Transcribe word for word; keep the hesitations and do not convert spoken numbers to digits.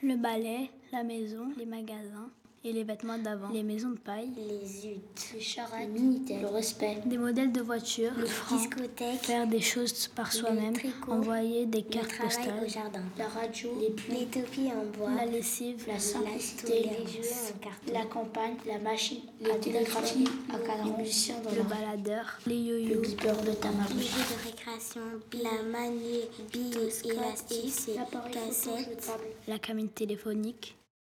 Le balai, la maison, les magasins et les vêtements d'avant, les maisons de paille, les huttes, les charrettes, le Minitel, le respect, des modèles de voitures, le franc, discothèque, faire des choses par soi-même, envoyer des cartes le travail postales, au jardin, la radio, les pluies, les topies en bois, la lessive, la simplicité, les jeux en carton, la campagne, la machine, les télégraphies à cadran, le baladeur, les yo-yo, le beeper de Tamagotchi, les jeux de récréation, la manée, billes élastiques, cassette, la cabine téléphonique,